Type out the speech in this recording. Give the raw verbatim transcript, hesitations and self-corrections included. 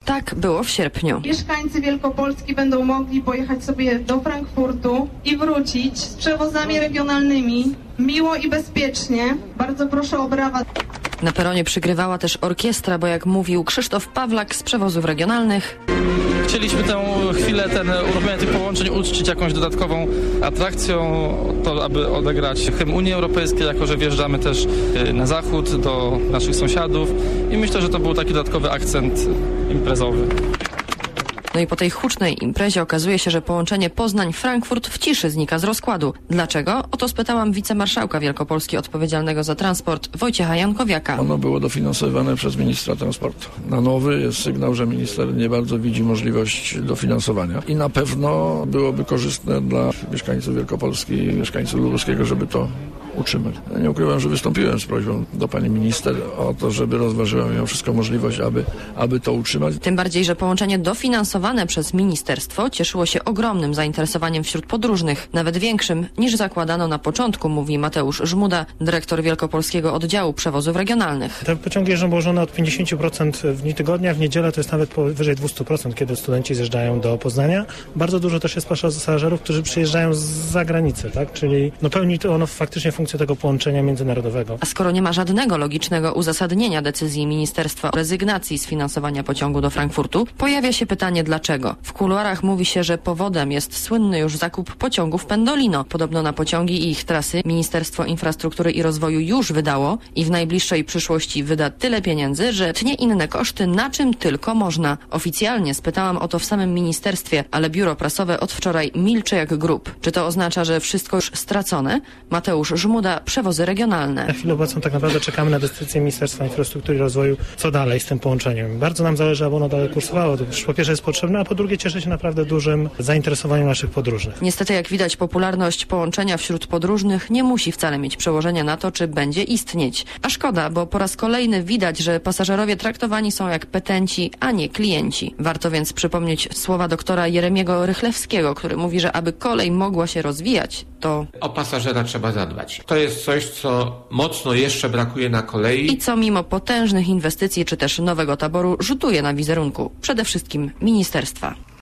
Tak było w sierpniu. Mieszkańcy Wielkopolski będą mogli pojechać sobie do Frankfurtu i wrócić z przewozami regionalnymi miło i bezpiecznie. Bardzo proszę o brawa. Na peronie przygrywała też orkiestra, bo jak mówił Krzysztof Pawlak z przewozów regionalnych, chcieliśmy tę chwilę, ten uruchomienie tych połączeń uczcić jakąś dodatkową atrakcją, to aby odegrać hymn Unii Europejskiej, jako że wjeżdżamy też na zachód do naszych sąsiadów i myślę, że to był taki dodatkowy akcent imprezowy. No i po tej hucznej imprezie okazuje się, że połączenie Poznań-Frankfurt w ciszy znika z rozkładu. Dlaczego? O to spytałam wicemarszałka Wielkopolski odpowiedzialnego za transport Wojciecha Jankowiaka. Ono było dofinansowane przez ministra transportu. Na nowy jest sygnał, że minister nie bardzo widzi możliwość dofinansowania. I na pewno byłoby korzystne dla mieszkańców Wielkopolski i mieszkańców Lubuskiego, żeby to utrzymać. Ja nie ukrywam, że wystąpiłem z prośbą do pani minister o to, żeby rozważyła mimo wszystko możliwość, aby, aby to utrzymać. Tym bardziej, że połączenie dofinansowane przez ministerstwo cieszyło się ogromnym zainteresowaniem wśród podróżnych, nawet większym niż zakładano na początku, mówi Mateusz Żmuda, dyrektor Wielkopolskiego Oddziału Przewozów Regionalnych. Te pociągi jeżdżą położone od pięćdziesiąt procent w dni tygodnia, w niedzielę to jest nawet powyżej dwieście procent, kiedy studenci zjeżdżają do Poznania. Bardzo dużo też jest pasażerów, którzy przyjeżdżają z zagranicy, tak? Czyli no pełni to ono faktycznie funkcję tego połączenia międzynarodowego. A skoro nie ma żadnego logicznego uzasadnienia decyzji ministerstwa o rezygnacji z finansowania pociągu do Frankfurtu, pojawia się pytanie dlaczego. W kuluarach mówi się, że powodem jest słynny już zakup pociągów Pendolino. Podobno na pociągi i ich trasy Ministerstwo Infrastruktury i Rozwoju już wydało i w najbliższej przyszłości wyda tyle pieniędzy, że tnie inne koszty na czym tylko można. Oficjalnie spytałam o to w samym ministerstwie, ale biuro prasowe od wczoraj milczy jak grób. Czy to oznacza, że wszystko już stracone? Mateusz Żmuda, Przewozy Regionalne. Na chwilę obecną tak naprawdę czekamy na decyzję Ministerstwa Infrastruktury i Rozwoju, co dalej z tym połączeniem. Bardzo nam zależy, aby ono dalej kursowało. To po pierwsze jest potrzebne, a po drugie cieszy się naprawdę dużym zainteresowaniem naszych podróżnych. Niestety, jak widać, popularność połączenia wśród podróżnych nie musi wcale mieć przełożenia na to, czy będzie istnieć. A szkoda, bo po raz kolejny widać, że pasażerowie traktowani są jak petenci, a nie klienci. Warto więc przypomnieć słowa doktora Jeremiego Rychlewskiego, który mówi, że aby kolej mogła się rozwijać, to o pasażera trzeba zadbać. To jest coś, co mocno jeszcze brakuje na kolei. I co mimo potężnych inwestycji czy też nowego taboru rzutuje na wizerunku przede wszystkim ministerstwa.